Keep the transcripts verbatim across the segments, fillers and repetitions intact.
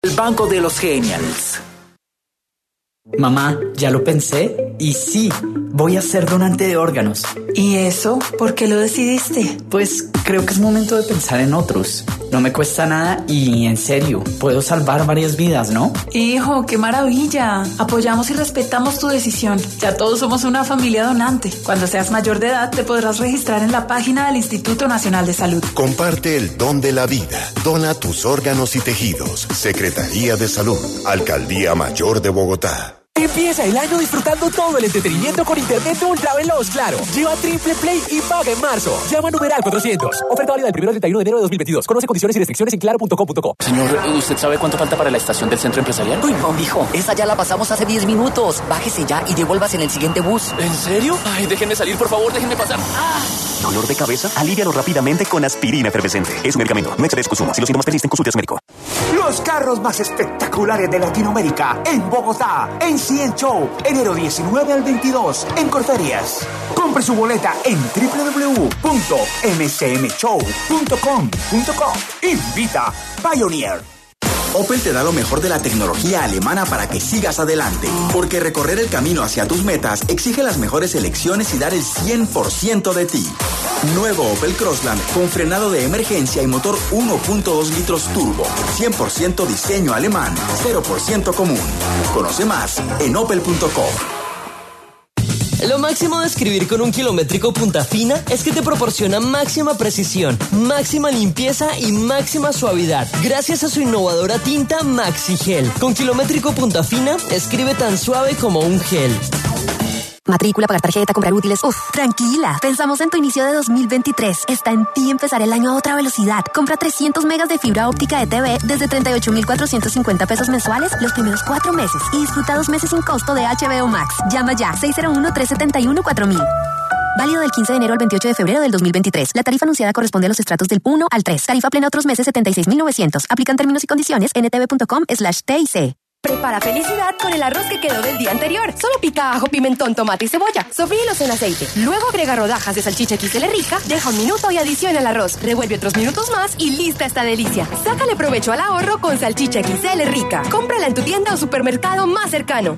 El Banco de los Genials. Mamá, ya lo pensé y sí, voy a ser donante de órganos. ¿Y eso? ¿Por qué lo decidiste? Pues creo que es momento de pensar en otros. No me cuesta nada y, en serio, puedo salvar varias vidas, ¿no? Hijo, qué maravilla. Apoyamos y respetamos tu decisión. Ya todos somos una familia donante. Cuando seas mayor de edad, te podrás registrar en la página del Instituto Nacional de Salud. Comparte el don de la vida. Dona tus órganos y tejidos. Secretaría de Salud. Alcaldía Mayor de Bogotá. Empieza el año disfrutando todo el entretenimiento con internet ultra veloz Claro. Lleva Triple Play y paga en marzo. Llama a numeral cuatrocientos. Oferta válida del primero al treinta y uno de enero de dos mil veintidós. Conoce condiciones y restricciones en claro punto com punto co. Señor, ¿usted sabe cuánto falta para la estación del centro empresarial? Uy, no, mijo. Esa ya la pasamos hace diez minutos. Bájese ya y devuélvase en el siguiente bus. ¿En serio? Ay, déjenme salir, por favor, déjenme pasar. ¡Ah! ¿Dolor de cabeza? Alívialo rápidamente con aspirina efervescente. Es un medicamento. No excede su consumo. Si los síntomas persisten, consulte a su médico. Los carros más espectaculares de Latinoamérica en Bogotá, en C N Show, enero diecinueve al veintidós, en Corferias. Compre su boleta en doble u doble u doble u punto m c m show punto com punto co. Invita Pioneer. Opel te da lo mejor de la tecnología alemana para que sigas adelante, porque recorrer el camino hacia tus metas exige las mejores elecciones y dar el cien por ciento de ti. Nuevo Opel Crossland con frenado de emergencia y motor uno punto dos litros turbo, cien por ciento diseño alemán, cero por ciento común. Conoce más en opel punto com. Lo máximo de escribir con un kilométrico punta fina es que te proporciona máxima precisión, máxima limpieza y máxima suavidad, gracias a su innovadora tinta Maxi Gel. Con kilométrico punta fina, escribe tan suave como un gel. Matrícula, pagar tarjeta, comprar útiles. Uf, tranquila. Pensamos en tu inicio de dos mil veintitrés. Está en ti empezar el año a otra velocidad. Compra trescientos megas de fibra óptica de T V desde treinta y ocho mil cuatrocientos cincuenta pesos mensuales los primeros cuatro meses y disfruta dos meses sin costo de H B O Max. Llama ya seis cero uno, tres siete uno, cuatro mil. Válido del quince de enero al veintiocho de febrero del dos mil veintitrés. La tarifa anunciada corresponde a los estratos del uno al tres. Tarifa plena otros meses setenta y seis mil novecientos. Aplican términos y condiciones en n t v punto com slash t i c. Prepara felicidad con el arroz que quedó del día anterior. Solo pica ajo, pimentón, tomate y cebolla. Sofríelos en aceite. Luego agrega rodajas de salchicha X L rica, deja un minuto y adiciona el arroz. Revuelve otros minutos más y lista esta delicia. Sácale provecho al ahorro con salchicha X L rica. Cómprala en tu tienda o supermercado más cercano.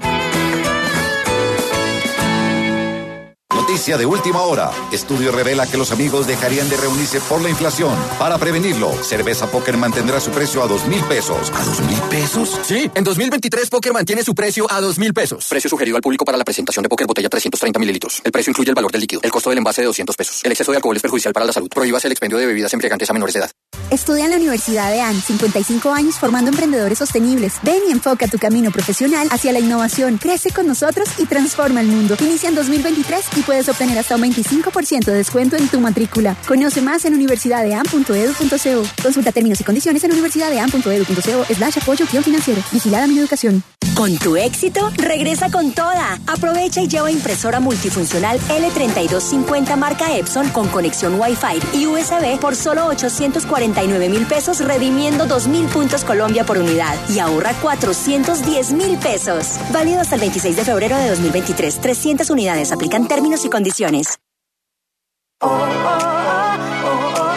Noticia de última hora. Estudio revela que los amigos dejarían de reunirse por la inflación. Para prevenirlo, Cerveza Póker mantendrá su precio a dos mil pesos. ¿A dos mil pesos? Sí, en dos mil veintitrés Póker mantiene su precio a dos mil pesos. Precio sugerido al público para la presentación de Póker botella trescientos treinta mililitros. El precio incluye el valor del líquido. El costo del envase de doscientos pesos. El exceso de alcohol es perjudicial para la salud. Prohíbase el expendio de bebidas embriagantes a menores de edad. Estudia en la Universidad de A N, cincuenta y cinco años formando emprendedores sostenibles. Ven y enfoca tu camino profesional hacia la innovación. Crece con nosotros y transforma el mundo. Inicia en dos mil veintitrés y puedes obtener hasta un veinticinco por ciento de descuento en tu matrícula. Conoce más en universidad de a n punto e d u punto c o. Consulta términos y condiciones en universidad de a n punto e d u punto c o slash apoyo guión financiero. Vigilada Mineducación. Con tu éxito, regresa con toda. Aprovecha y lleva impresora multifuncional L treinta y dos cincuenta marca Epson con conexión Wi-Fi y U S B por solo ochocientos cuarenta y nueve mil pesos, redimiendo dos mil puntos Colombia por unidad y ahorra cuatrocientos diez mil pesos. Válido hasta el veintiséis de febrero de dos mil veintitrés. trescientas unidades. Aplican términos y condiciones. Oh, oh, oh, oh, oh.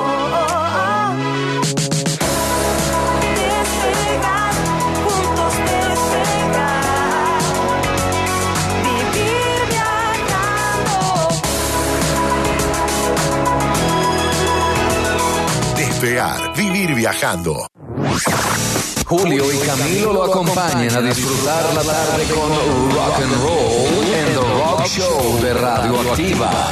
Vivir viajando. Julio y Camilo lo acompañan a disfrutar la tarde con rock and roll en The Rock Show de Radioactiva.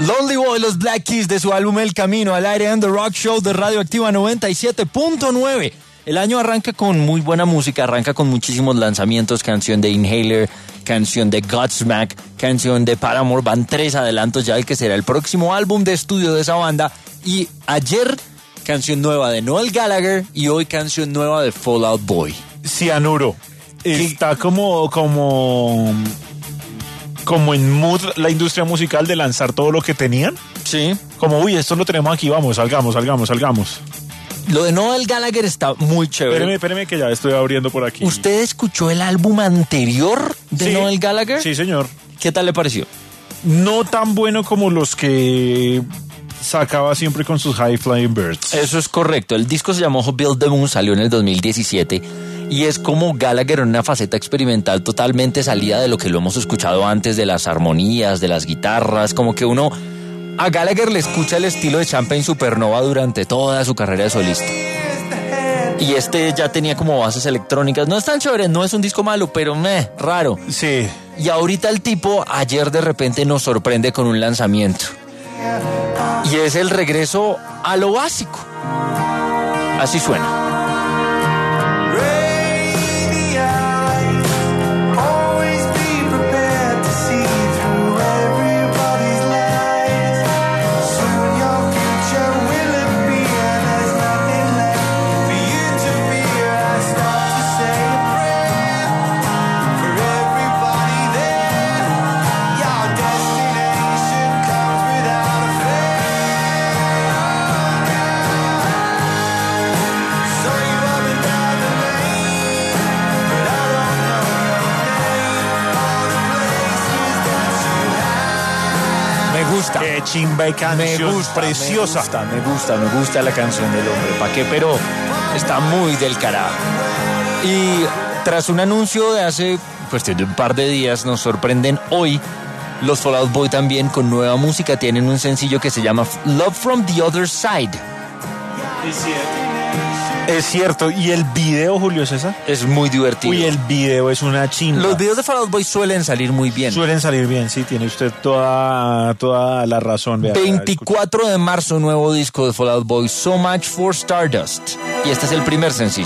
Lonely Boy, los Black Keys, de su álbum El Camino, al aire en The Rock Show de Radioactiva noventa y siete punto nueve. El año arranca con muy buena música, arranca con muchísimos lanzamientos, canción de Inhaler, canción de Godsmack, canción de Paramore, van tres adelantos ya del que será el próximo álbum de estudio de esa banda, y ayer canción nueva de Noel Gallagher y hoy canción nueva de Fall Out Boy. Cianuro, está como, como, como en mood la industria musical de lanzar todo lo que tenían. Sí. Como, uy, esto lo tenemos aquí, vamos, salgamos, salgamos, salgamos. Lo de Noel Gallagher está muy chévere. Espéreme, espéreme que ya estoy abriendo por aquí. ¿Usted escuchó el álbum anterior de sí, Noel Gallagher? Sí, señor. ¿Qué tal le pareció? No tan bueno como los que sacaba siempre con sus High Flying Birds. Eso es correcto. El disco se llamó Build the Moon, salió en el dos mil diecisiete y es como Gallagher en una faceta experimental totalmente salida de lo que lo hemos escuchado antes, de las armonías, de las guitarras, como que uno... A Gallagher le escucha el estilo de Champagne Supernova durante toda su carrera de solista. Y este ya tenía como bases electrónicas. No es tan chévere, no es un disco malo, pero meh, raro. Sí. Y ahorita el tipo, ayer de repente nos sorprende con un lanzamiento. Y es el regreso a lo básico. Así suena. Qué chimba y canción me gusta, preciosa. Me gusta, me gusta, me gusta la canción del hombre. ¿Para qué? Pero está muy del carajo. Y tras un anuncio de hace cuestión de un par de días, nos sorprenden hoy los Fall Out Boy también con nueva música. Tienen un sencillo que se llama Love from the Other Side. Es cierto. Es cierto. ¿Y el video, Julio César? Es muy divertido. Uy, el video es una chimba. Los videos de Fall Out Boy suelen salir muy bien. Suelen salir bien, sí, tiene usted toda, toda la razón. Vea, veinticuatro de marzo, nuevo disco de Fall Out Boy, So Much for Stardust. Y este es el primer sencillo.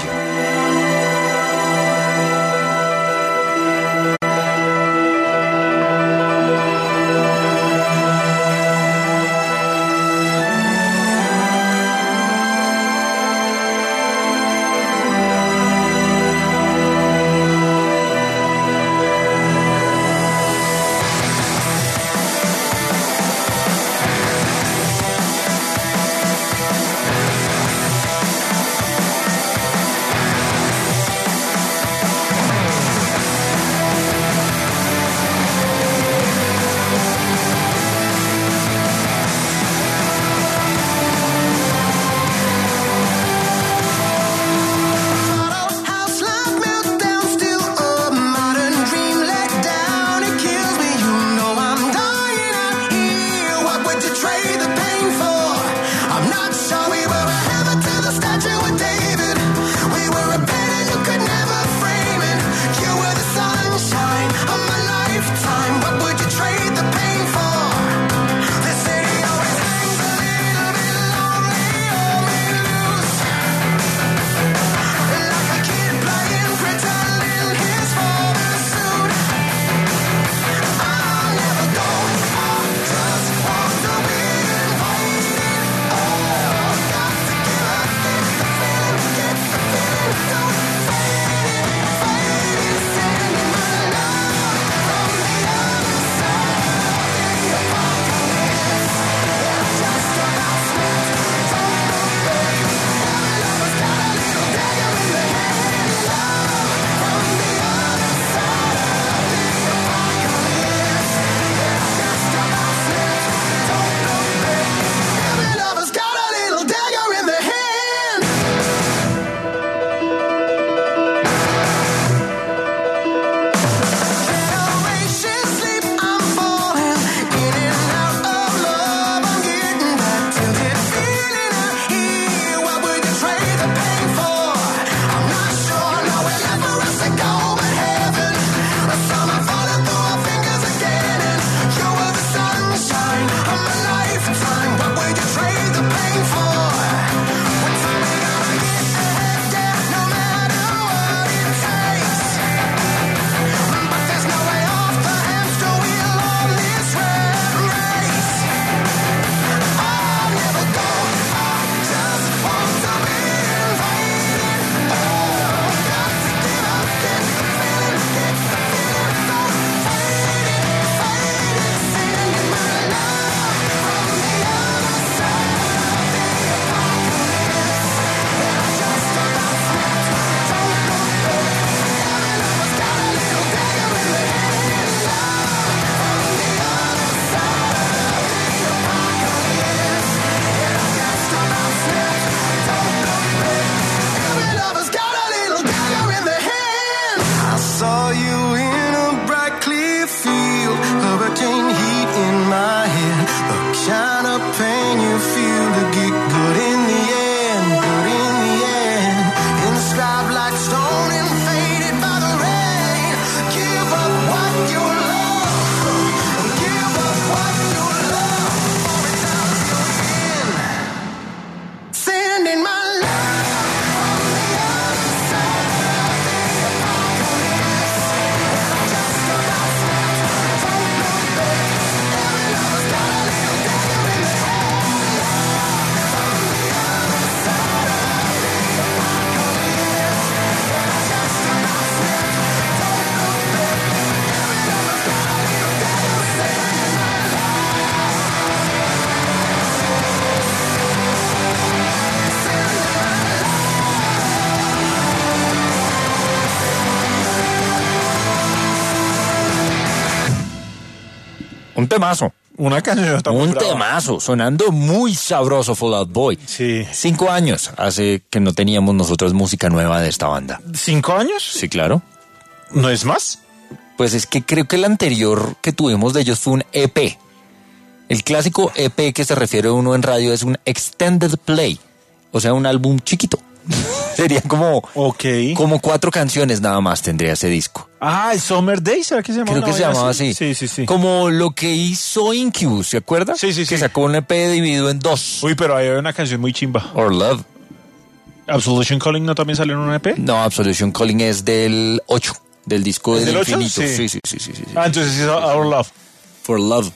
un temazo. Una canción está muy Un brava. temazo, sonando muy sabroso Fall Out Boy. Sí. Cinco años hace que no teníamos nosotros música nueva de esta banda. ¿Cinco años? Sí, claro. ¿No es más? Pues es que creo que el anterior que tuvimos de ellos fue un E P. El clásico E P que se refiere uno en radio es un Extended Play. O sea, un álbum chiquito. Serían como, okay. como cuatro canciones nada más tendría ese disco. Ah, el Summer Days, ¿será que se llamaba? Creo que se llamaba así. Sí, sí, sí. Como lo que hizo Incubus, ¿se acuerda? Sí, sí, sí. Que sacó un E P dividido en dos. Uy, pero ahí hay una canción muy chimba. Or Love. ¿Absolution Calling no también salió en un E P? No, Absolution Calling es del ocho, del disco del, del infinito. ocho? Sí, sí, sí, sí, sí, sí. Ah, entonces es Our Love. For Love.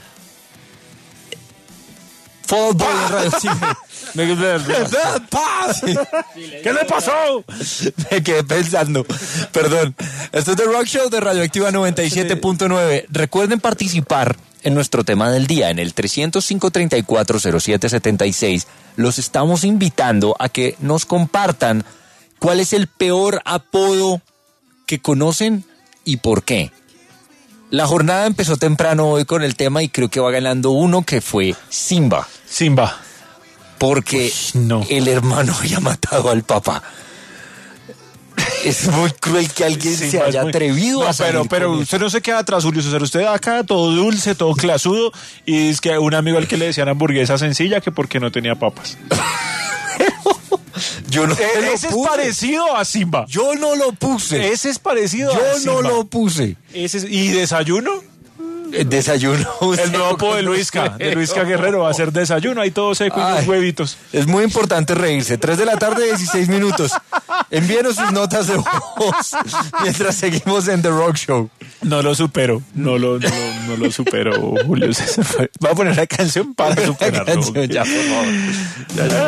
Fall Out Boy en radio. Sí. Me quedé ¿Qué le pasó? Me quedé pensando. Perdón. Esto es The Rock Show de Radioactiva noventa y siete punto nueve. Recuerden participar en nuestro tema del día en el trescientos cinco, treinta y cuatro, cero siete setenta y seis. Los estamos invitando a que nos compartan cuál es el peor apodo que conocen y por qué. La jornada empezó temprano hoy con el tema y creo que va ganando uno que fue Simba. Simba. Porque Uy, no. el hermano había matado al papá. Es muy cruel que alguien Simba se haya muy... atrevido no, a salir pero, pero con usted no se queda atrás, Julio César. Usted acá todo dulce, todo clasudo. Y es que un amigo al que le decían hamburguesa sencilla que porque no tenía papas. Yo no eh, lo ese puse. es parecido a Simba. Yo no lo puse. Ese es parecido Yo a Simba. no lo puse. Ese es... ¿Y desayuno? El desayuno. El nuevo apodo de Luisca, de Luisca Guerrero va a ser desayuno, ahí todo seco y unos huevitos. Es muy importante reírse. tres de la tarde, dieciséis minutos. Envíenos sus notas de voz mientras seguimos en The Rock Show. No lo supero, no lo, no, lo- no lo supero, Julio César. Va a poner una canción para superarlo. Canción, ya, por favor. Ya, ya.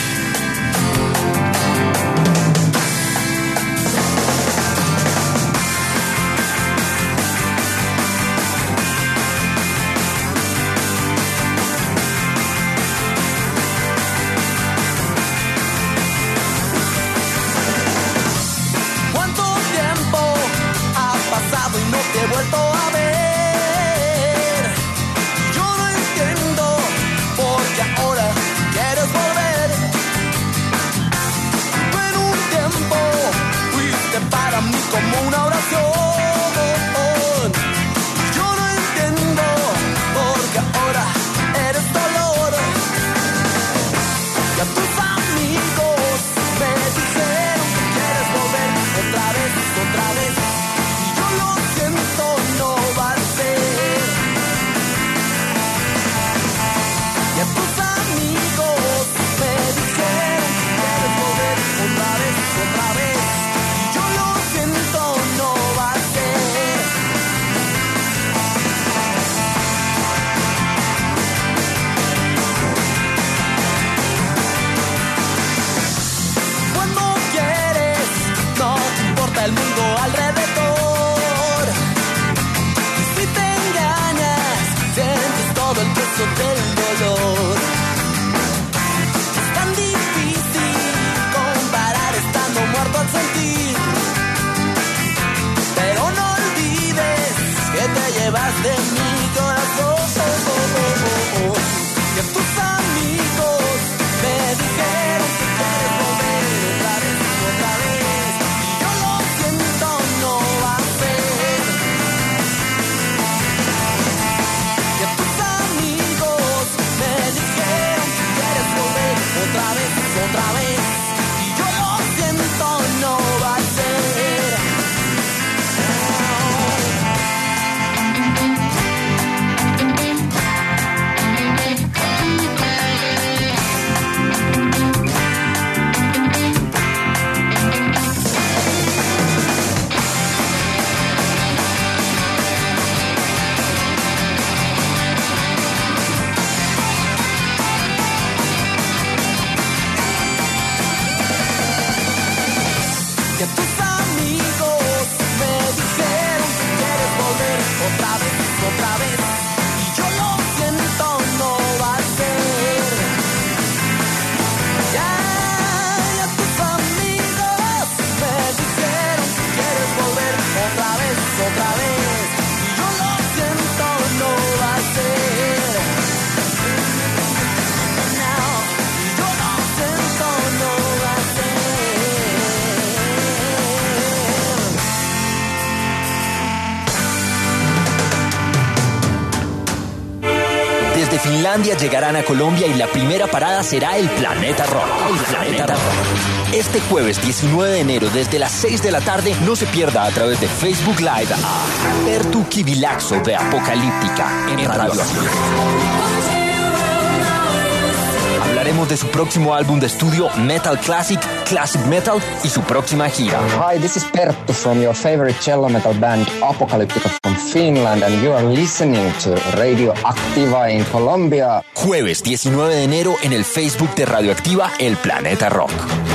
¿Cuánto tiempo ha pasado y no te he vuelto a ver? Yo no entiendo por qué ahora quieres volver. de Finlandia llegarán a Colombia y la primera parada será el Planeta Rock. El Planeta Rock. Este jueves diecinueve de enero desde las seis de la tarde no se pierda a través de Facebook Live a Pertu Kivilaxo de Apocalíptica en Radio Activa. Hablaremos de su próximo álbum de estudio Metal Classic, Classic Metal y su próxima gira. Hi, this is Perttu from your favorite cello metal band Apocalyptica from Finland and you are listening to Radio Activa in Colombia. Jueves diecinueve de enero en el Facebook de Radio Activa, El Planeta Rock.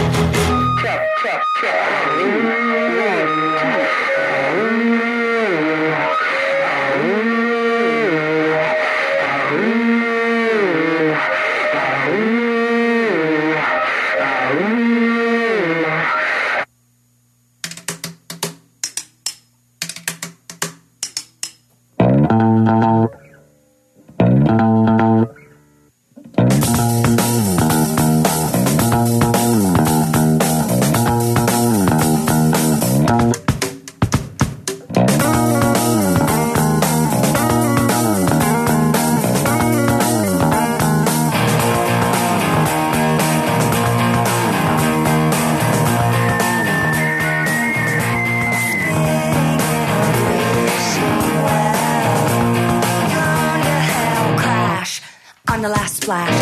The last splash.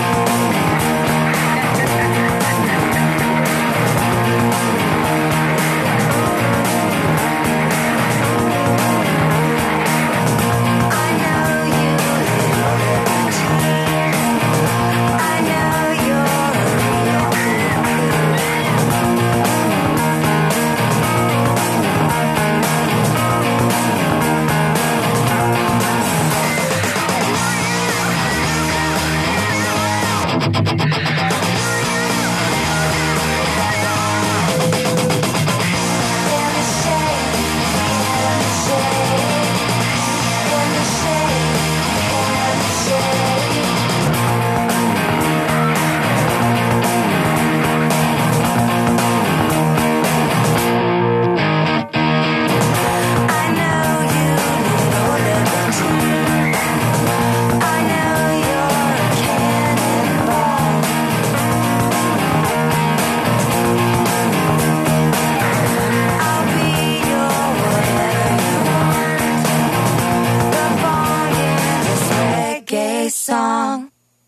Song.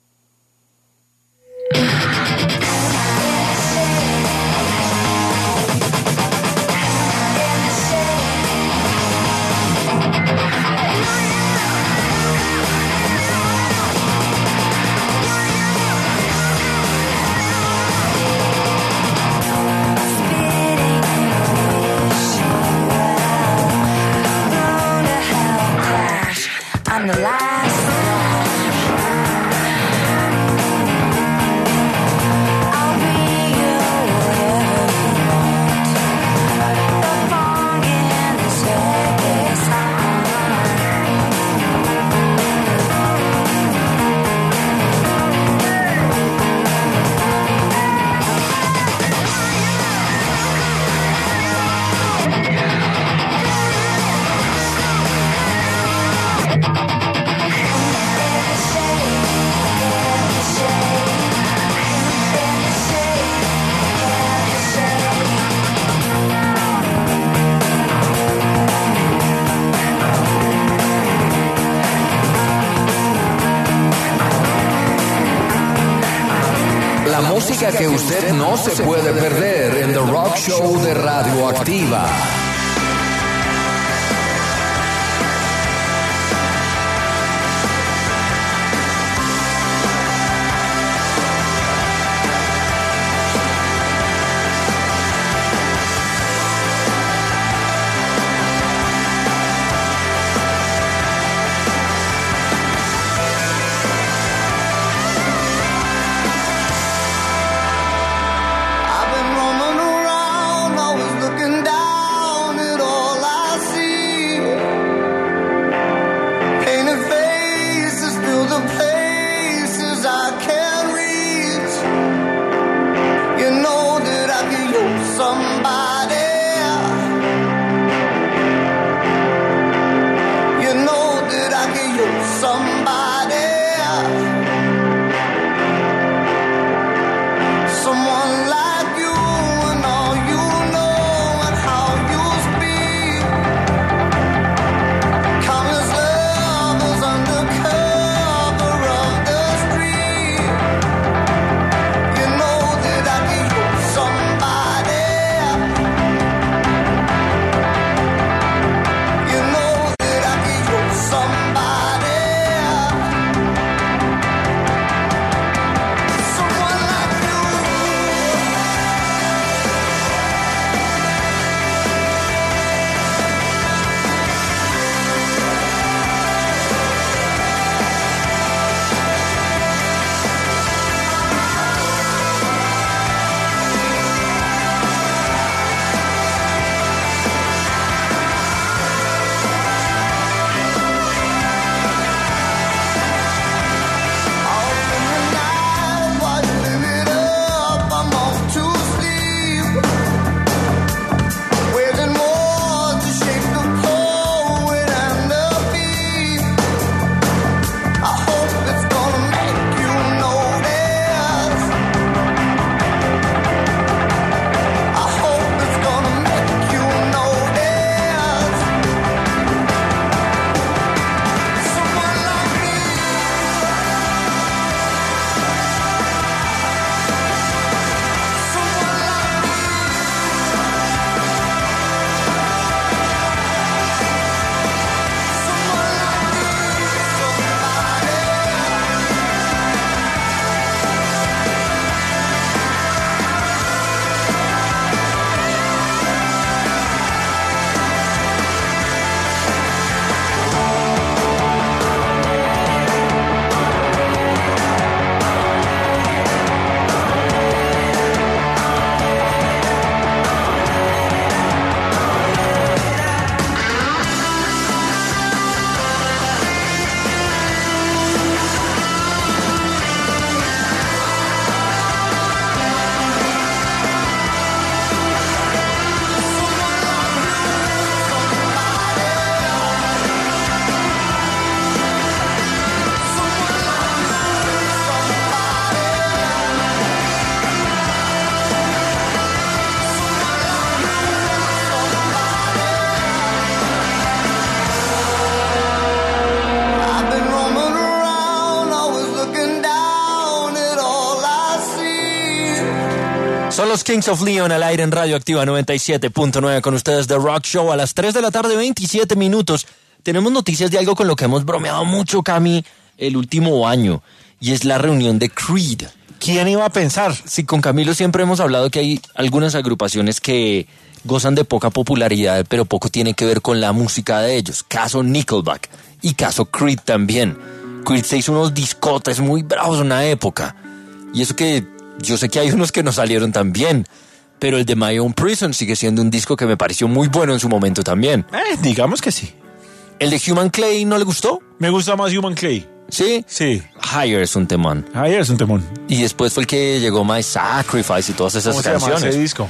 I'm the last. La música que usted no se puede perder en The Rock Show de Radio Activa. I've been roaming around, always looking down Son los Kings of Leon al aire en Radio Activa noventa y siete punto nueve con ustedes The Rock Show a las tres de la tarde, veintisiete minutos. Tenemos noticias de algo con lo que hemos bromeado mucho, Cami, el último año, y es la reunión de Creed. ¿Quién iba a pensar? Sí, con Camilo siempre hemos hablado que hay algunas agrupaciones que gozan de poca popularidad, pero poco tiene que ver con la música de ellos. Caso Nickelback y caso Creed también. Creed se hizo unos discotes muy bravos en una época. Y eso que yo sé que hay unos que no salieron tan bien, pero el de My Own Prison sigue siendo un disco que me pareció muy bueno en su momento también. Eh, digamos que sí. ¿El de Human Clay no le gustó? Me gusta más Human Clay. ¿Sí? Sí. Higher es un temón. Higher es un temón. Y después fue el que llegó My Sacrifice y todas esas ¿Cómo canciones. se llama ese disco?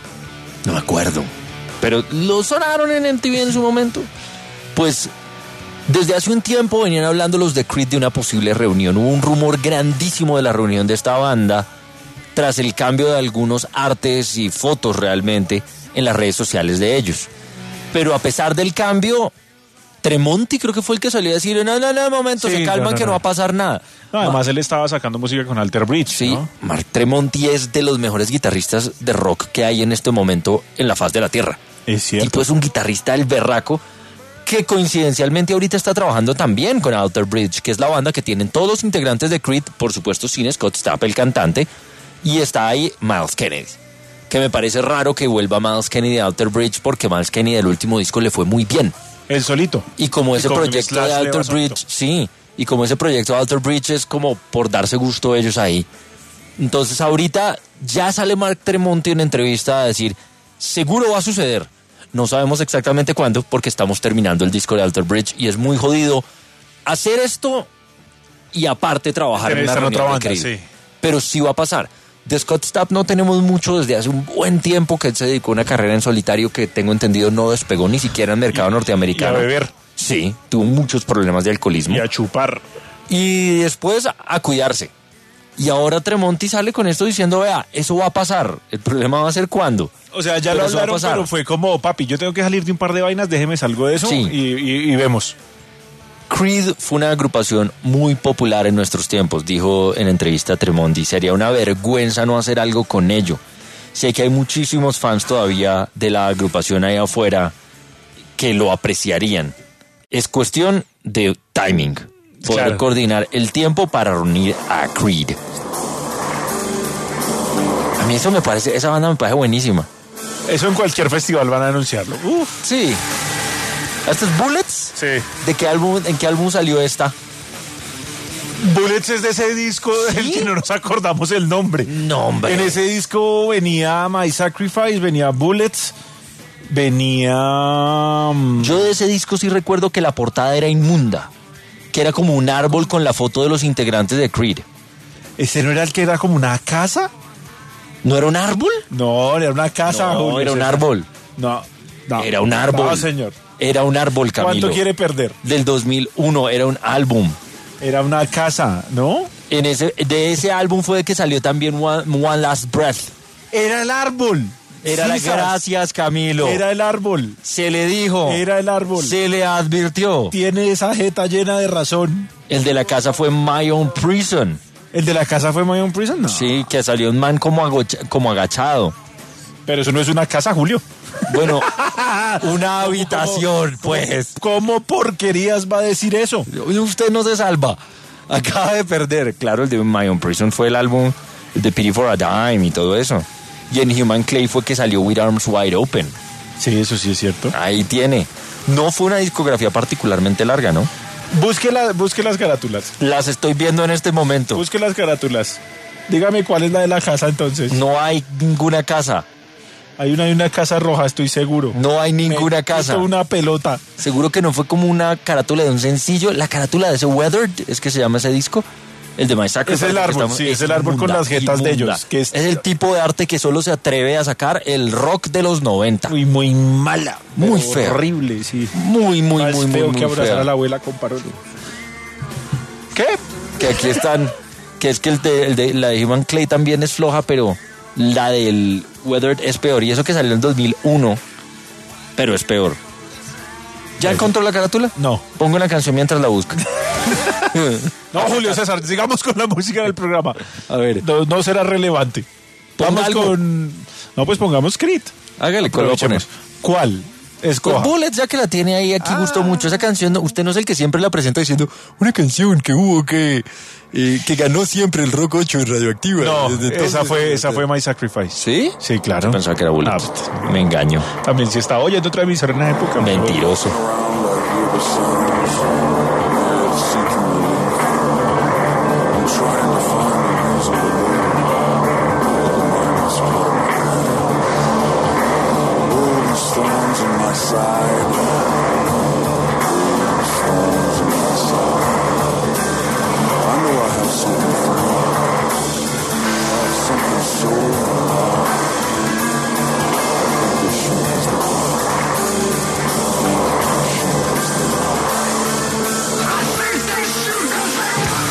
No me acuerdo. Pero lo sonaron en M T V en su momento. Pues desde hace un tiempo venían hablando los de Creed de una posible reunión. Hubo un rumor grandísimo de la reunión de esta banda tras el cambio de algunos artes y fotos realmente en las redes sociales de ellos. Pero a pesar del cambio, Tremonti creo que fue el que salió a decir, no, no, no, momento, sí, se calman no, no, que no va a pasar nada. No, además Ma- él estaba sacando música con Alter Bridge, sí, ¿no? Mark Tremonti es de los mejores guitarristas de rock que hay en este momento en la faz de la tierra. Es cierto. Tipo es un guitarrista del berraco que coincidencialmente ahorita está trabajando también con Alter Bridge, que es la banda que tienen todos los integrantes de Creed, por supuesto sin Scott Stapp, el cantante, y está ahí Miles Kennedy, que me parece raro que vuelva Miles Kennedy a Alter Bridge porque Miles Kennedy del último disco le fue muy bien. El solito. Y como ese y como proyecto de Alter Bridge, sí, y como ese proyecto de Alter Bridge es como por darse gusto ellos ahí. Entonces ahorita ya sale Mark Tremonti en entrevista a decir, seguro va a suceder. No sabemos exactamente cuándo porque estamos terminando el disco de Alter Bridge y es muy jodido hacer esto y aparte trabajar en una reunión increíble. Sí. Pero sí va a pasar. De Scott Stapp no tenemos mucho desde hace un buen tiempo que él se dedicó a una carrera en solitario que tengo entendido no despegó ni siquiera en el mercado y, norteamericano. Y a beber. Sí, tuvo muchos problemas de alcoholismo. Y a chupar. Y después a, a cuidarse. Y ahora Tremonti sale con esto diciendo, vea, eso va a pasar. El problema va a ser cuándo. O sea, ya pero lo hablaron, pero fue como, papi, yo tengo que salir de un par de vainas, déjeme salgo de eso sí. y, y, y vemos. Creed fue una agrupación muy popular en nuestros tiempos, dijo en entrevista a Tremonti. Sería una vergüenza no hacer algo con ello. Sé que hay muchísimos fans todavía de la agrupación ahí afuera que lo apreciarían. Es cuestión de timing. Poder claro. coordinar el tiempo para reunir a Creed. A mí eso me parece, esa banda me parece buenísima. Eso en cualquier festival van a anunciarlo. Uf. Sí. ¿Este es Bullets? Sí. ¿De qué álbum, en qué álbum salió esta? Bullets es de ese disco ¿Sí? del que no nos acordamos el nombre. No, hombre. En ese disco venía My Sacrifice, venía Bullets, venía... Yo de ese disco sí recuerdo que la portada era inmunda, que era como un árbol con la foto de los integrantes de Creed. ¿Ese no era el que era como una casa? ¿No era un árbol? No, era una casa. No, Julio, era un árbol. No, no. Era un árbol. No, señor. Era un árbol, Camilo. ¿Cuánto quiere perder? Del dos mil uno, era un álbum. Era una casa, ¿no? En ese, de ese álbum fue que salió también One, One Last Breath. Era el árbol. Era la gracias, Camilo. Era el árbol. Se le dijo. Era el árbol. Se le advirtió. Tiene esa jeta llena de razón. El de la casa fue My Own Prison. ¿El de la casa fue My Own Prison? No. Sí, que salió un man como, agocha, como agachado. Pero eso no es una casa, Julio. Bueno, una habitación, ¿Cómo, pues. ¿Cómo porquerías va a decir eso? Usted no se salva. Acaba de perder. Claro, el de My Own Prison fue el álbum de Pity for a Dime y todo eso. Y en Human Clay fue que salió With Arms Wide Open. Sí, eso sí es cierto. Ahí tiene. No fue una discografía particularmente larga, ¿no? Busque, la, busque las carátulas. Las estoy viendo en este momento. Busque las carátulas. Dígame cuál es la de la casa entonces. No hay ninguna casa. Hay una, hay una casa roja, estoy seguro. No hay ninguna Me casa. Una pelota. Seguro que no fue como una carátula de un sencillo. La carátula de ese Weathered, es que se llama ese disco. El de My Sacrifice. Es el árbol, estamos, sí, es, es el árbol inmunda, con las jetas inmunda. de ellos. Que es... es el tipo de arte que solo se atreve a sacar el rock de los noventa. Muy, muy mala. Muy feo. Horrible, sí. Muy, muy, Más muy, feo muy, muy que abrazar fea. a la abuela con parolo. ¿Qué? Que aquí están, que es que el de, el de la de Human Clay también es floja, pero la del Weathered es peor. Y eso que salió en dos mil uno, pero es peor. ¿Ya encontró la carátula? No. Pongo una canción mientras la busco. No, Julio César, sigamos con la música del programa. A ver. No, no será relevante. Vamos algo. con... No, pues pongamos Creed. Hágale, ¿cuál va a poner? ¿Cuál? Escoja. Con Bullet, ya que la tiene ahí, aquí gustó mucho esa canción. No, usted no es el que siempre la presenta diciendo una canción que hubo que eh, que ganó siempre el Rock ocho en Radioactiva. No, Desde esa entonces, fue esa fue My Sacrifice. ¿Sí? Sí, claro. Yo pensaba que era Bullet. Ah, me engaño. También si estaba oyendo otra emisora en la época. Mentiroso. Stones in my side, stones in my side. I know I have something for you. I have something so hard. I think this shit is the heart. I think this shit is the heart.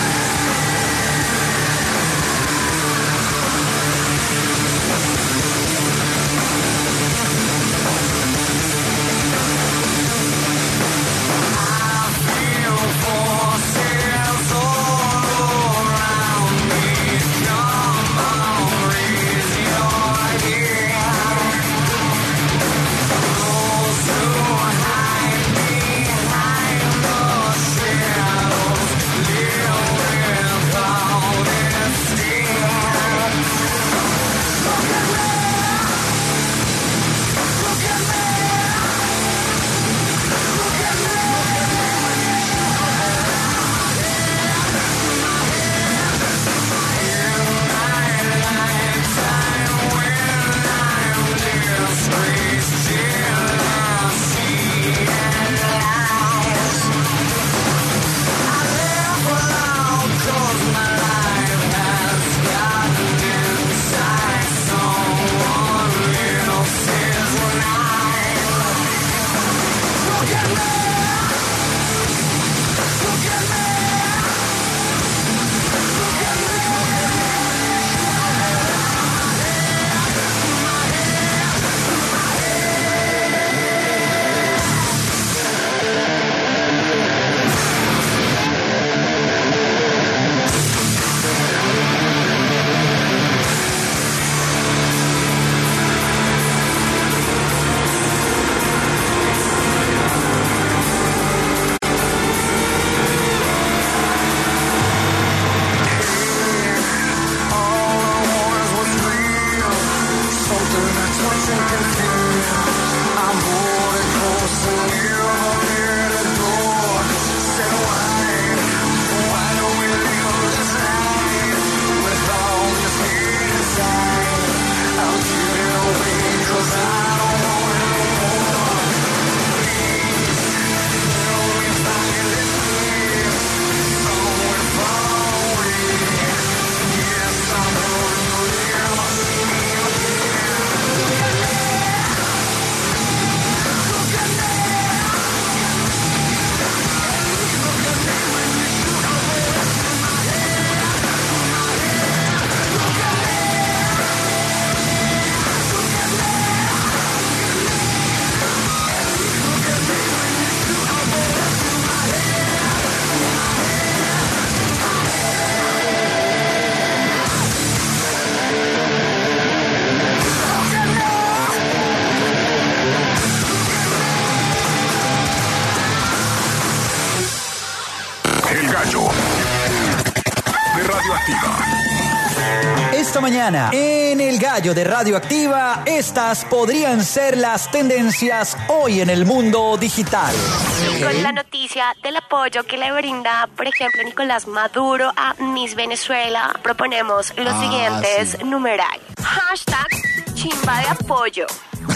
Esta mañana, en El Gallo de Radioactiva, estas podrían ser las tendencias hoy en el mundo digital. Con la noticia del apoyo que le brinda, por ejemplo, Nicolás Maduro a Miss Venezuela, proponemos los ah, siguientes sí. numerales. Hashtag chimba de apoyo.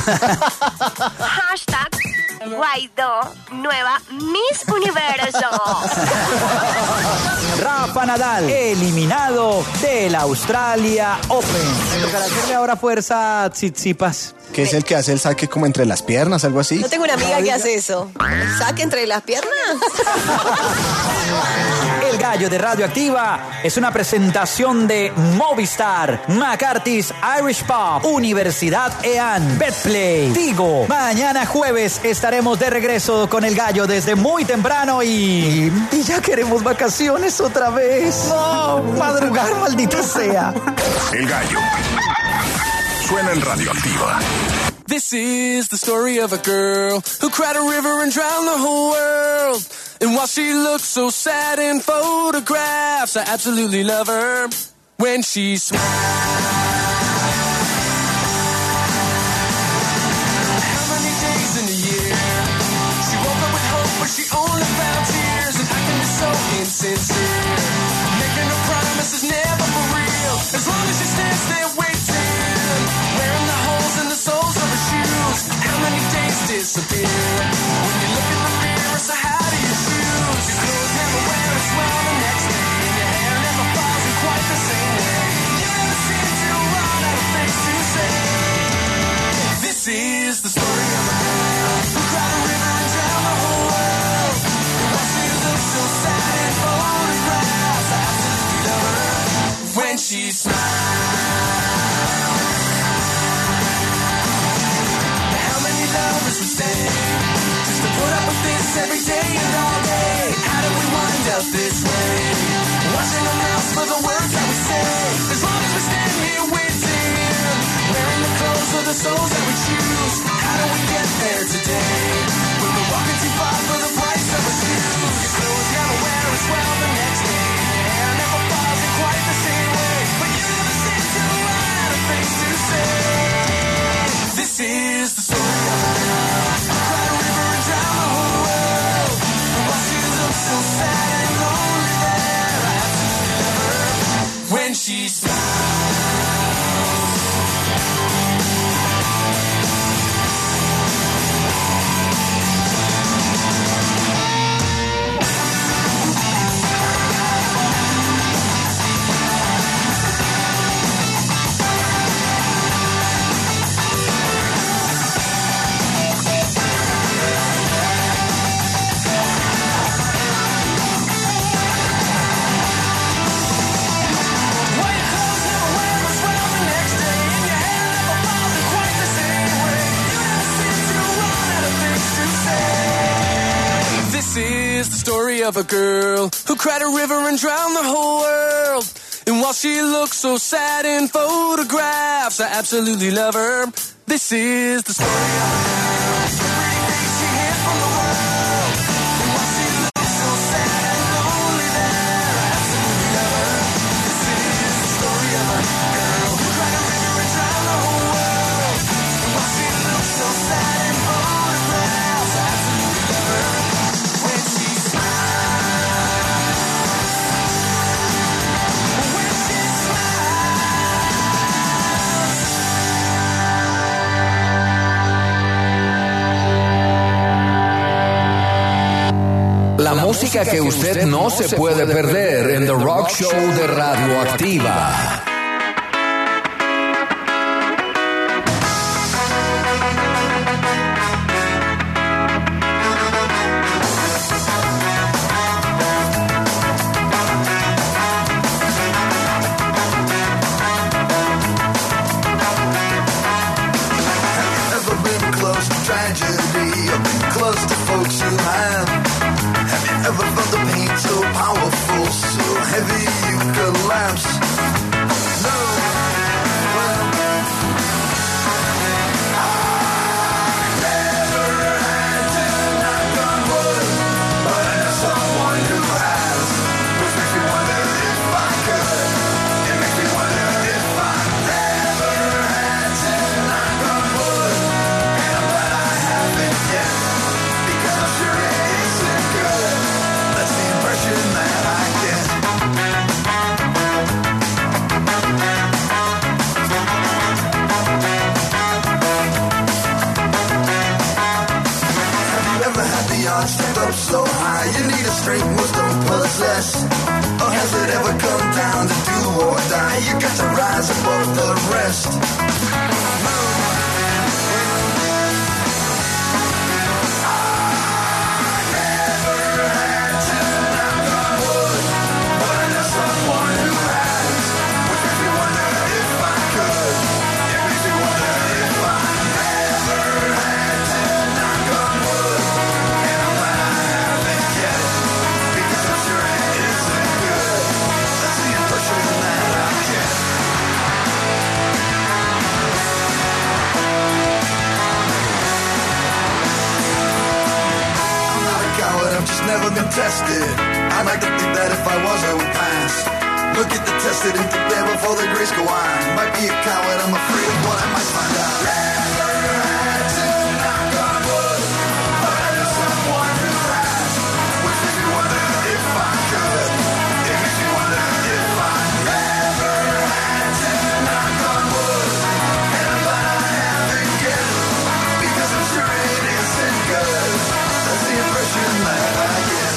Hashtag Guaidó, nueva Miss Universo. Rafa Nadal, eliminado del Australia Open. Tocará hacerle ahora fuerza a Tsitsipas, que es el que hace el saque como entre las piernas, algo así. No tengo una amiga que hace eso. ¿Saque entre las piernas? El Gallo de Radioactiva es una presentación de Movistar, McCarthy's Irish Pub, Universidad E A N, Betplay, Tigo. Mañana jueves estaremos de regreso con El Gallo desde muy temprano y... Y ya queremos vacaciones otra vez. No, madrugar, maldita sea. El Gallo. suena en Radioactiva. This is the story of a girl who cried a river and drowned the whole world. And while she looks so sad in photographs, I absolutely love her when she smiles. How many days in a year she woke up with hope, but she only found tears? And I can be so insincere, making her promises never for real. As long as she stands there waiting, wearing the holes in the soles of her shoes. How many days disappear when you look in the mirror? So how do you choose? Your clothes never wear as well the next day, and your hair never falls in quite the same way. You never seem to run out of things to say. This is the story of a girl who cried a river and drowned the whole world. And while she looks so sad in photographs, I absolutely love her when she smiles. How many lovers would stay just to put up with this every day and all day? How did we wind up this way? Watching our mouths for the words that we say. As long as we stand here waiting, wearing the clothes or the souls that we choose. How do we get there today when we're walking too far for the price of our shoes? Your clothes never wear as well the next day, your hair never falls in quite the same way, but you never seem to run out of things to say. This is the story of a girl who cried a river and drowned the whole world. And while she looks so sad and lonely there, I absolutely love her when she smiles. This is the story of a girl who cried a river and drowned the whole world. And while she looks so sad in photographs, I absolutely love her. This is the story of a girl, the pretty things she hid from the world. And while she looks so sad and lonely there, I absolutely love her. This is the story of a girl who cried a river and drowned the whole world. And while she looks so sad in photographs, I absolutely love her. When she smiles, when she La música que usted no se puede perder en The Rock Show de Radioactiva. Close to folks you have. Have you ever felt the pain so powerful, so heavy you collapse? No. Well, I never had to knock on wood, but I know someone who has. Which makes me wonder if I could. It makes me wonder if I never had to knock on wood, and I'm glad I haven't yet. I'm sure it isn't good. That's the impression that I get. Have you ever had the odds stacked up so high you need a strength most don't possess? Or has it ever come down to do or die? You got to rise above the rest. I've just never been tested. I'd like to think that if I was, I would pass. Look at the tested and prepare before the grace go on. Might be a coward, I'm afraid of what I might find out. Never had to knock on wood, but I know someone who has. Which makes me wonder if I could. It makes me wonder if I never had to knock on wood. And I'm glad I haven't yet, because I'm sure it isn't good. That's the impression that I get.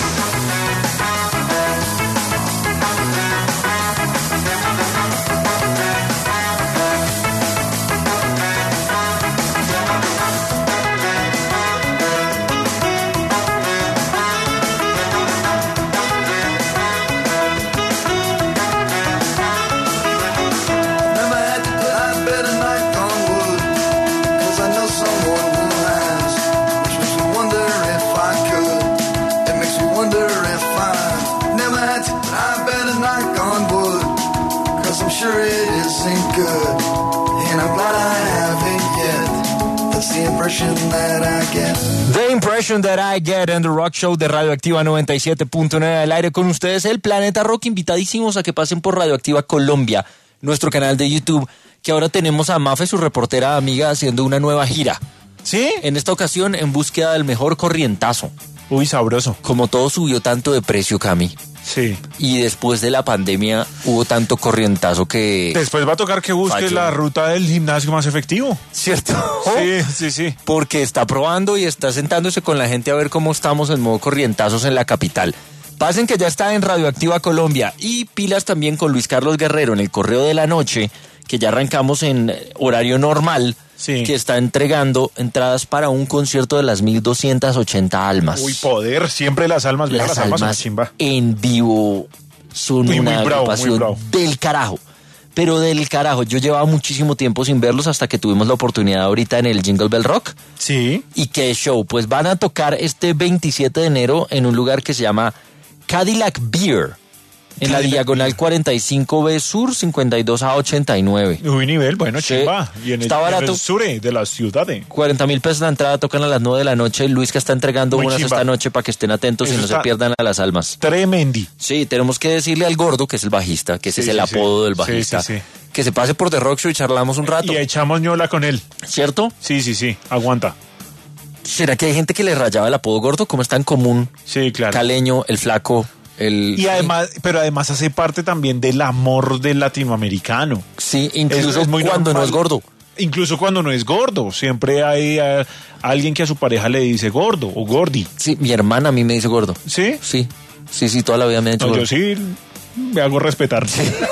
Sure it isn't good, and I'm glad I haven't yet. That's the impression that I get. The Impression That I Get en The Rock Show de Radioactiva noventa y siete punto nueve al aire con ustedes, el Planeta Rock, invitadísimos a que pasen por Radioactiva Colombia, nuestro canal de YouTube, que ahora tenemos a Mafe, su reportera amiga, haciendo una nueva gira. ¿Sí? En esta ocasión en búsqueda del mejor corrientazo. Uy, sabroso. Como todo subió tanto de precio, Cami. Sí. Y después de la pandemia hubo tanto corrientazo que... Después va a tocar que busques falló. La ruta del gimnasio más efectivo. ¿Cierto? Sí, sí, sí. Porque está probando y está sentándose con la gente a ver cómo estamos en modo corrientazos en la capital. Pasen que ya está en Radioactiva Colombia. Y pilas también con Luis Carlos Guerrero en el Correo de la Noche, que ya arrancamos en horario normal, sí, que está entregando entradas para un concierto de las mil doscientas ochenta almas. Uy, poder, siempre las almas, las, las almas, almas chimba. En vivo son Uy, una muy bravo, agrupación muy bravo. del carajo. Pero del carajo, yo llevaba muchísimo tiempo sin verlos hasta que tuvimos la oportunidad ahorita en el Jingle Bell Rock. Sí. ¿Y qué show? Pues van a tocar este veintisiete de enero en un lugar que se llama Cadillac Beer. En la diagonal cuarenta y cinco B Sur, cincuenta y dos A ochenta y nueve. Uy, nivel, bueno, Sí. chimba. Y en el, Está barato. en el sur de la ciudad. eh. cuarenta mil pesos la entrada, tocan a las nueve de la noche. Luis que está entregando Muy unas chimba. esta noche para que estén atentos Eso y no está se pierdan a las almas. Tremendi. Sí, tenemos que decirle al gordo, que es el bajista, que ese Sí, es el sí, apodo sí. del bajista, Sí, sí, sí. que se pase por The Rock Show y charlamos un rato. Y echamos ñola con él. ¿Cierto? Sí, sí, sí, aguanta. ¿Será que hay gente que le rayaba el apodo gordo? ¿Cómo es tan común? Sí, claro. Caleño, el flaco, el... Y además, pero además hace parte también del amor del latinoamericano. Sí, incluso Es- es muy cuando normal. no es gordo. Incluso cuando no es gordo. Siempre hay eh, alguien que a su pareja le dice gordo o gordi. Sí, mi hermana a mí me dice gordo. ¿Sí? Sí, sí, sí, toda la vida me ha dicho No, gordo. yo sí me hago respetar.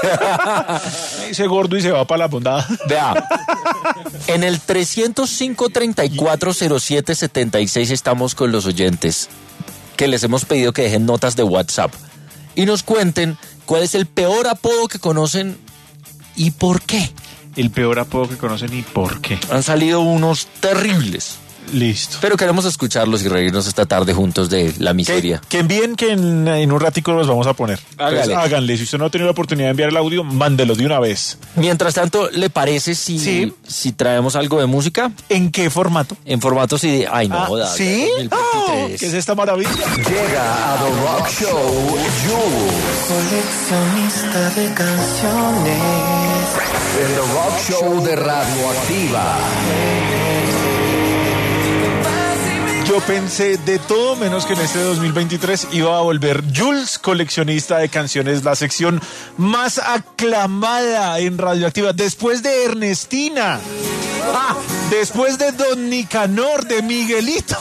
Me dice gordo y se va para la bondad. Vea, en el trescientos cinco, treinta y cuatro, cero siete, setenta y seis estamos con los oyentes que les hemos pedido que dejen notas de WhatsApp y nos cuenten cuál es el peor apodo que conocen y por qué. El peor apodo que conocen y por qué. Han salido unos terribles. Listo. Pero queremos escucharlos y reírnos esta tarde juntos de la miseria. Que, que envíen que en, en un ratico los vamos a poner. Hágale. Entonces, háganle. Si usted no ha tenido la oportunidad de enviar el audio, mándelo de una vez. Mientras tanto, ¿le parece si, Sí. si traemos algo de música? ¿En qué formato? En formato C D. Ay, no, Ah, joda. ¿sí? dos mil veintitrés. ¿Qué es esta maravilla? Llega a The Rock Show Jules. Coleccionista de canciones. En The Rock Show de Radioactiva. Yo pensé de todo menos que en este dos mil veintitrés iba a volver Jules, coleccionista de canciones, la sección más aclamada en Radioactiva, después de Ernestina, ah, después de Don Nicanor, de Miguelito.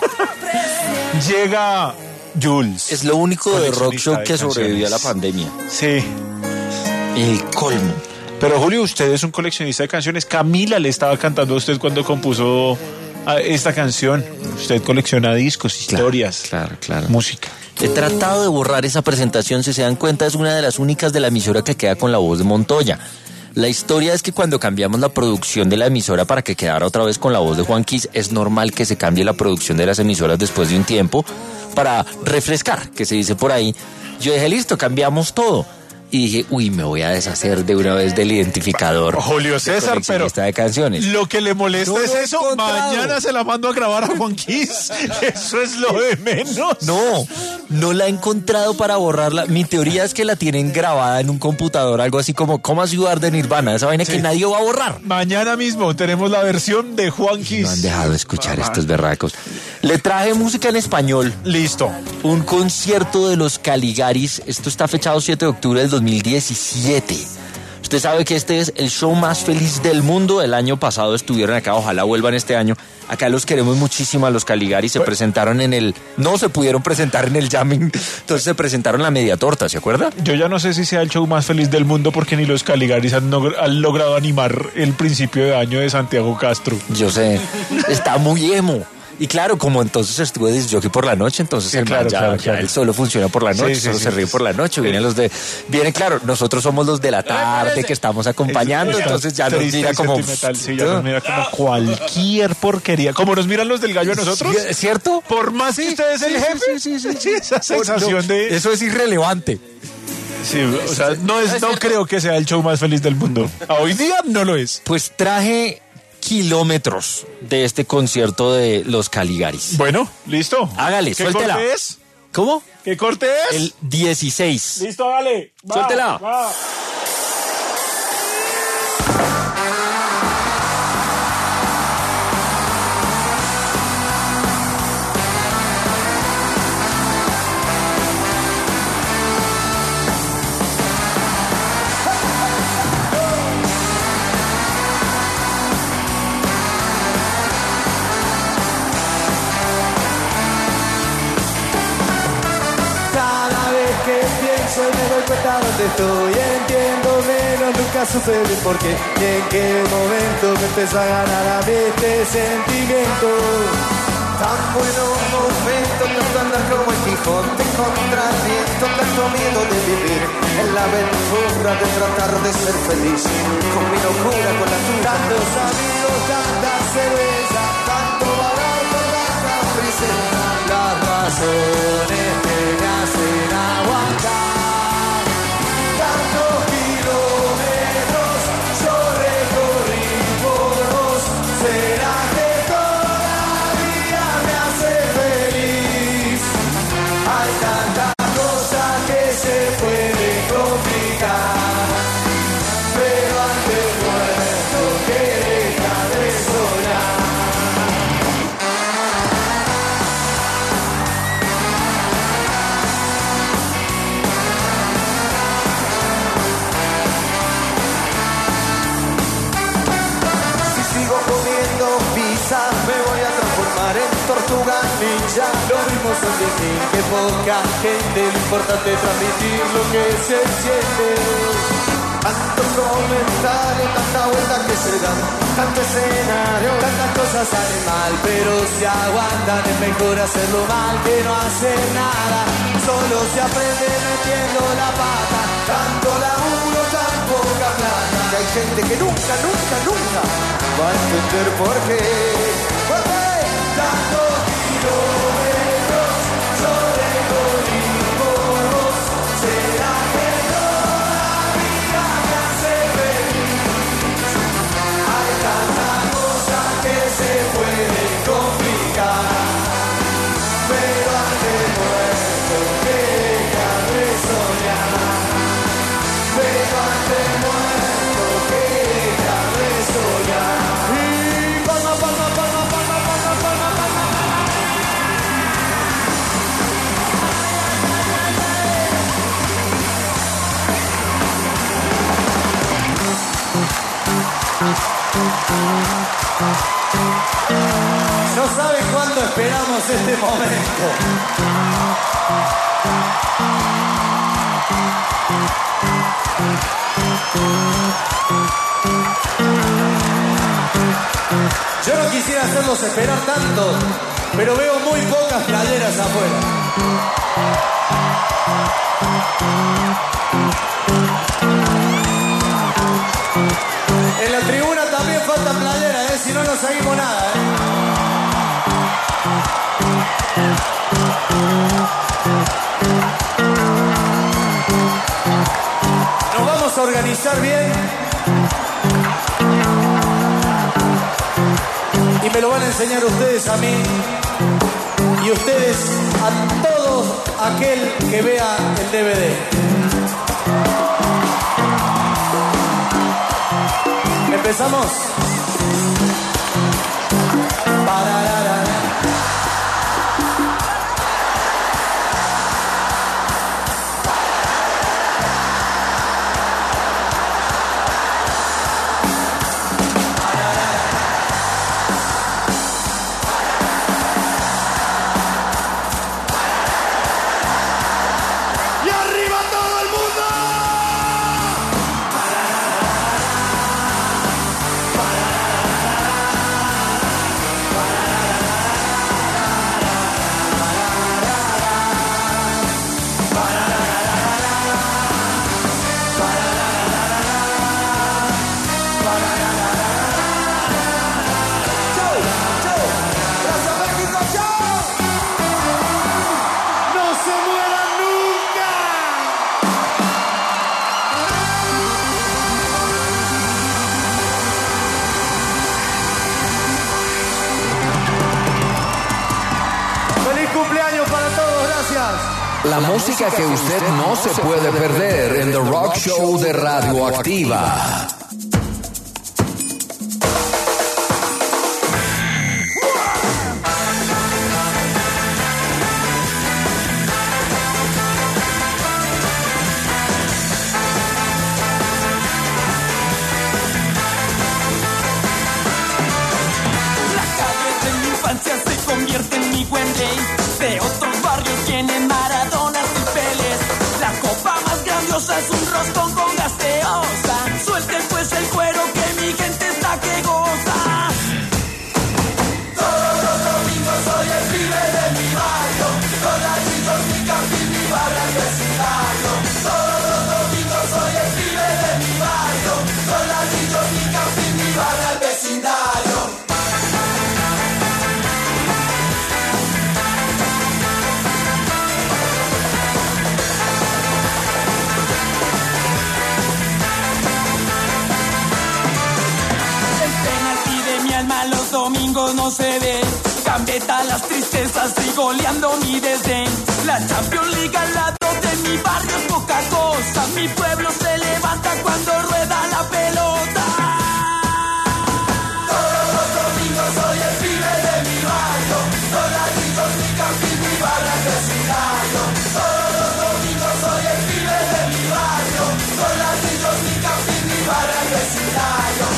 Llega Jules. Es lo único de Rock coleccionista Show de que sobrevivió a la canciones. pandemia. Sí. El colmo. Pero Julio, usted es un coleccionista de canciones. Camila le estaba cantando a usted cuando compuso ah, esta canción. Usted colecciona discos, historias, Claro, claro. música. He tratado de borrar esa presentación, si se dan cuenta, es una de las únicas de la emisora que queda con la voz de Montoya. La historia es que cuando cambiamos la producción de la emisora para que quedara otra vez con la voz de Juan Kiss, es normal que se cambie la producción de las emisoras después de un tiempo para refrescar, que se dice por ahí. Yo dije, listo, cambiamos todo. y dije, uy, me voy a deshacer de una vez del identificador. Julio César, pero de canciones. Lo que le molesta No es lo he eso. encontrado. Mañana se la mando a grabar a Juan Kiss. Eso es lo de menos. No, no la he encontrado para borrarla. Mi teoría es que la tienen grabada en un computador, algo así como ¿Cómo ayudar de Nirvana? Esa vaina Sí. que nadie va a borrar. Mañana mismo tenemos la versión de Juan Kiss. No han dejado de escuchar estos berracos. Le traje música en español. Listo. Un concierto de los Caligaris. Esto está fechado siete de octubre del dos mil diecisiete. Usted sabe que este es el show más feliz del mundo. El año pasado estuvieron acá, ojalá vuelvan este año. Acá los queremos muchísimo a los Caligaris. Se presentaron en el... No se pudieron presentar en el jamming, entonces se presentaron en la media torta, ¿se acuerda? Yo ya no sé si sea el show más feliz del mundo porque ni los Caligaris han, no- han logrado animar el principio de año de Santiago Castro. Yo sé, está muy emo. Y claro, como entonces estuve de jockey por la noche, entonces Sí, el man claro, ya, claro, ya claro. él solo funciona por la Sí, noche, sí, solo sí, se ríe sí. por la noche. Vienen los de, vienen claro, nosotros somos los de la tarde que estamos acompañando, Está entonces ya nos triste mira y como... sentimental, sí, ya nos mira como cualquier porquería. Como nos miran los del gallo a nosotros. Sí, ¿cierto? Por más que usted es el sí, jefe. sí, sí, sí. Esa sensación No, de... Eso es irrelevante. Sí, o sea, no, es, no creo que sea el show más feliz del mundo. A hoy día no lo es. Pues traje kilómetros de este concierto de los Caligaris. Bueno, listo. Hágale, ¿Qué suéltela. corte es? ¿Cómo? ¿Qué corte es? El dieciséis. Listo, dale. Va, Suéltela. va. Cada vez que pienso y me doy cuenta dónde estoy, entiendo menos, nunca sucede por qué y en qué momento me empezó a ganar a mí este sentimiento. Tan buenos momentos que andas como el Quijote contra el viento, tanto miedo de vivir en la aventura de tratar de ser feliz, con mi locura, con la tuya. Tantos amigos, tanta cerveza, tanto barato, tanta tristeza, las razones que me hacen aguantar tantos kilómetros yo recorrí por vos. ¿Será que todavía me hace feliz? Hay tantas cosas que se pueden complicar, pero antes muerto que deja de soñar. Si sigo comiendo pizza me voy a transformar en tortuga ninja. Lo mismo son de mí, que poca gente, lo importante es transmitir lo que se siente. Tantos comentarios, tanta vuelta que se dan, tanto escenario, tantas cosas salen mal, pero si aguantan es mejor hacerlo mal que no hacer nada. Solo se aprende metiendo la pata, tanto laburo, tan poca plata, que hay gente que nunca, nunca, nunca va a entender por qué. ¿Por qué? Tantos kilómetros yo recorrí por vos. ¿Será que todavía me hace feliz? Hay tantas cosas que se pueden complicar, pero antes muerto que dejar de soñar. Pero antes muerto que dejar de soñar. Y palma, palma, palma, palma, palma, palma, palma. No saben cuánto esperamos este momento. Yo no quisiera hacerlos esperar tanto, pero veo muy pocas playeras afuera. En la tribuna también falta playera, ¿eh? Si no, no seguimos nada, ¿eh? organizar bien. Y me lo van a enseñar ustedes a mí. Y ustedes a todo aquel que vea el D V D. ¿Empezamos? Pararara. La música que usted no se puede perder en The Rock Show de Radioactiva. Se convierte en mi Wembley. De otros barrios tienen Maradonas y Peles. La copa más grandiosa es un roscón con gaseosa. Suelten pues el cuero que mi gente está que goza. Todos los domingos soy el pibe de mi barrio. Con las chicos, mi camping, mi barra, el vecindario. Todos los domingos soy el pibe de mi barrio. Con las chicos, mi camping, mi barra, el vecindario. Los domingos no se ve. Gambeta las tristezas y goleando mi desdén. La Champions League al lado de mi barrio es poca cosa. Mi pueblo se levanta cuando rueda la pelota. Todos los domingos soy el pibe de mi barrio. Con las chicos, mi camping, mi barra, el vecindario. Todos los domingos soy el pibe de mi barrio. Con las chicos, mi camping, mi barra, el vecindario.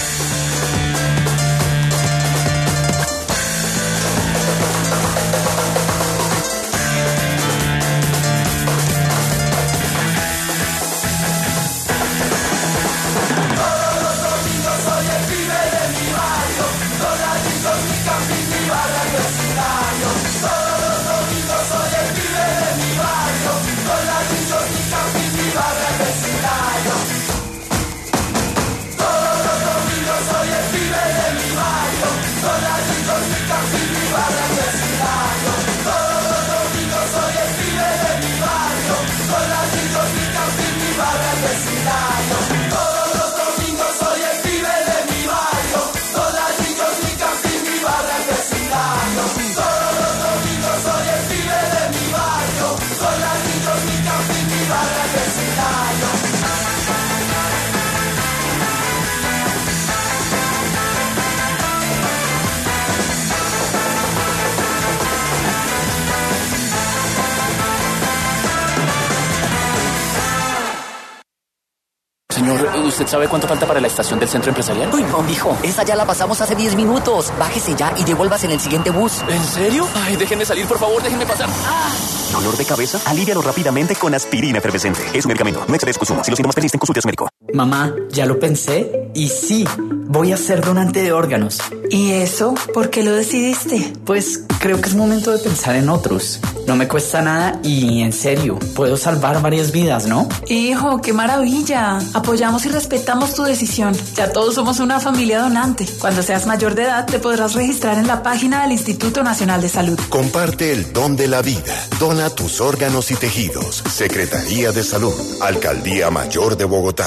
Señor, ¿usted sabe cuánto falta para la estación del centro empresarial? Uy, no, mijo, esa ya la pasamos hace diez minutos. Bájese ya y devuélvase en el siguiente bus. ¿En serio? Ay, déjenme salir, por favor, déjenme pasar. ¡Ah! ¿Dolor de cabeza? Alívialo rápidamente con aspirina efervescente. Es un medicamento, no excedes consumo. Si los síntomas persisten, consulte a su médico. Mamá, ya lo pensé y sí, voy a ser donante de órganos. ¿Y eso? ¿Por qué lo decidiste? Pues creo que es momento de pensar en otros. No me cuesta nada y, en serio, puedo salvar varias vidas, ¿no? Hijo, qué maravilla. Apoyamos y respetamos tu decisión. Ya todos somos una familia donante. Cuando seas mayor de edad, te podrás registrar en la página del Instituto Nacional de Salud. Comparte el don de la vida. Dona tus órganos y tejidos. Secretaría de Salud. Alcaldía Mayor de Bogotá.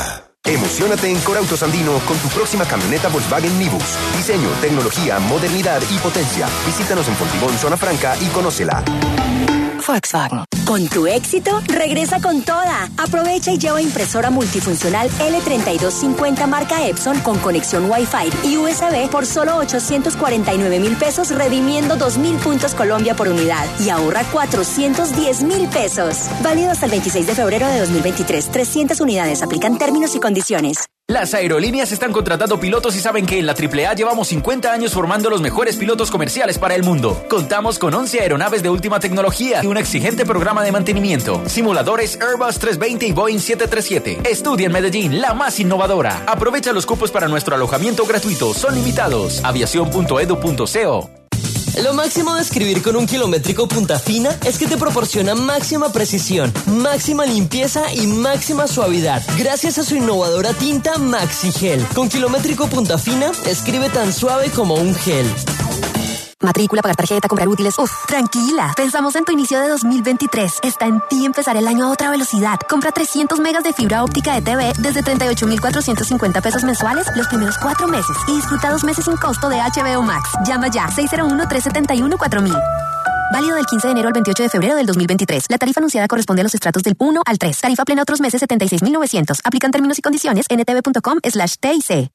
Emociónate en Corautos Andino con tu próxima camioneta Volkswagen Nibus. Diseño, tecnología, modernidad y potencia. Visítanos en Fontibón, Zona Franca y conócela. Volkswagen. Con tu éxito, regresa con toda. Aprovecha y lleva impresora multifuncional L treinta y dos cincuenta marca Epson con conexión Wi-Fi y U S B por solo ochocientos cuarenta y nueve mil pesos, redimiendo dos mil puntos Colombia por unidad. Y ahorra cuatrocientos diez mil pesos. Válido hasta el veintiséis de febrero de dos mil veintitrés. trescientas unidades. Aplican términos y condiciones. Las aerolíneas están contratando pilotos y saben que en la triple A llevamos cincuenta años formando los mejores pilotos comerciales para el mundo. Contamos con once aeronaves de última tecnología y un exigente programa de mantenimiento. Simuladores Airbus trescientos veinte y Boeing siete treinta y siete. Estudia en Medellín, la más innovadora. Aprovecha los cupos para nuestro alojamiento gratuito. Son limitados. aviación punto edu punto co. Lo máximo de escribir con un kilométrico punta fina es que te proporciona máxima precisión, máxima limpieza y máxima suavidad, gracias a su innovadora tinta Maxi Gel. Con kilométrico punta fina, escribe tan suave como un gel. Matrícula, pagar tarjeta, comprar útiles. Uf, tranquila. Pensamos en tu inicio de dos mil veintitrés. Está en ti empezar el año a otra velocidad. Compra trescientos megas de fibra óptica de T V desde treinta y ocho mil cuatrocientos cincuenta pesos mensuales los primeros cuatro meses. Y disfruta dos meses sin costo de H B O Max. Llama ya. seis cero uno, tres siete uno, cuatro mil. Válido del quince de enero al veintiocho de febrero del dos mil veintitrés. La tarifa anunciada corresponde a los estratos del uno al tres. Tarifa plena otros meses setenta y seis mil novecientos. Aplican términos y condiciones en ntv.com slash TIC.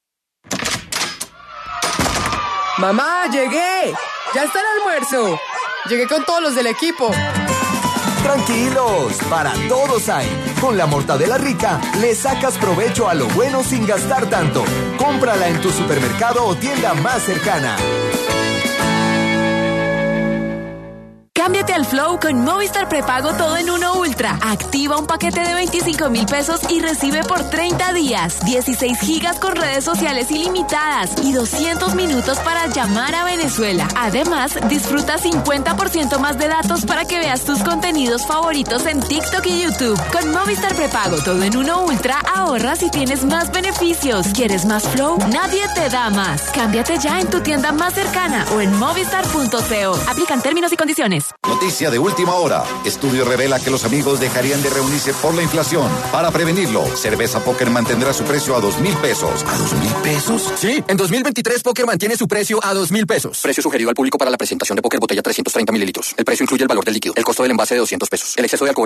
¡Mamá, llegué! ¡Ya está el almuerzo! Llegué con todos los del equipo. Tranquilos, para todos hay. Con la mortadela rica, le sacas provecho a lo bueno sin gastar tanto. Cómprala en tu supermercado o tienda más cercana. Cámbiate al Flow con Movistar Prepago Todo en Uno Ultra. Activa un paquete de veinticinco mil pesos y recibe por treinta días dieciséis gigas con redes sociales ilimitadas y doscientos minutos para llamar a Venezuela. Además, disfruta cincuenta por ciento más de datos para que veas tus contenidos favoritos en TikTok y YouTube. Con Movistar Prepago Todo en Uno Ultra ahorras y tienes más beneficios. ¿Quieres más Flow? Nadie te da más. Cámbiate ya en tu tienda más cercana o en movistar punto co. Aplican términos y condiciones. Noticia de última hora. Estudio revela que los amigos dejarían de reunirse por la inflación. Para prevenirlo, Cerveza Póker mantendrá su precio a dos mil pesos. ¿A dos mil pesos? Sí, en dos mil veintitrés Póker mantiene su precio a dos mil pesos. Precio sugerido al público para la presentación de Póker botella trescientos treinta mililitros. El precio incluye el valor del líquido, el costo del envase de doscientos pesos. El exceso de alcohol